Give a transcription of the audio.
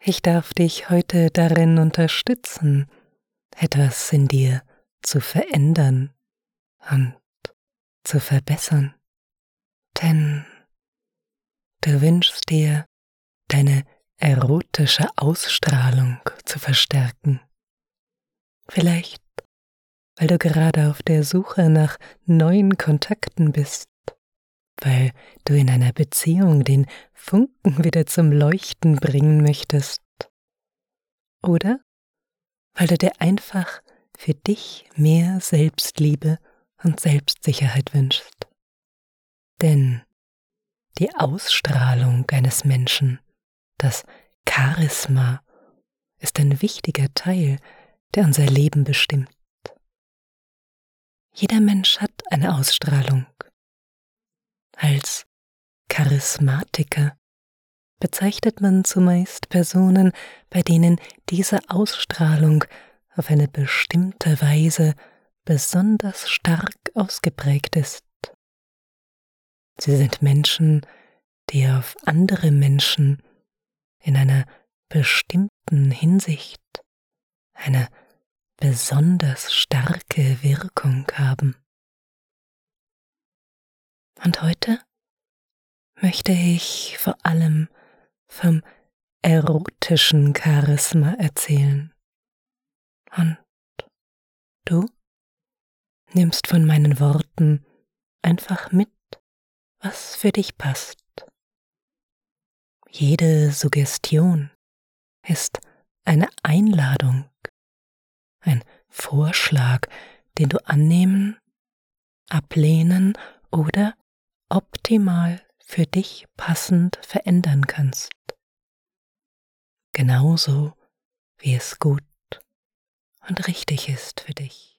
Ich darf dich heute darin unterstützen, etwas in dir zu verändern und zu verbessern. Denn du wünschst dir, deine erotische Ausstrahlung zu verstärken. Vielleicht, weil du gerade auf der Suche nach neuen Kontakten bist, weil du in einer Beziehung den Funken wieder zum Leuchten bringen möchtest. Oder weil du dir einfach für dich mehr Selbstliebe und Selbstsicherheit wünschst. Denn die Ausstrahlung eines Menschen, das Charisma, ist ein wichtiger Teil, der unser Leben bestimmt. Jeder Mensch hat eine Ausstrahlung. Als Charismatiker bezeichnet man zumeist Personen, bei denen diese Ausstrahlung auf eine bestimmte Weise besonders stark ausgeprägt ist. Sie sind Menschen, die auf andere Menschen in einer bestimmten Hinsicht eine besonders starke Wirkung haben. Und heute möchte ich vor allem vom erotischen Charisma erzählen. Und du nimmst von meinen Worten einfach mit, was für dich passt. Jede Suggestion ist eine Einladung, ein Vorschlag, den du annehmen, ablehnen oder optimal für dich passend verändern kannst. Genauso wie es gut und richtig ist für dich.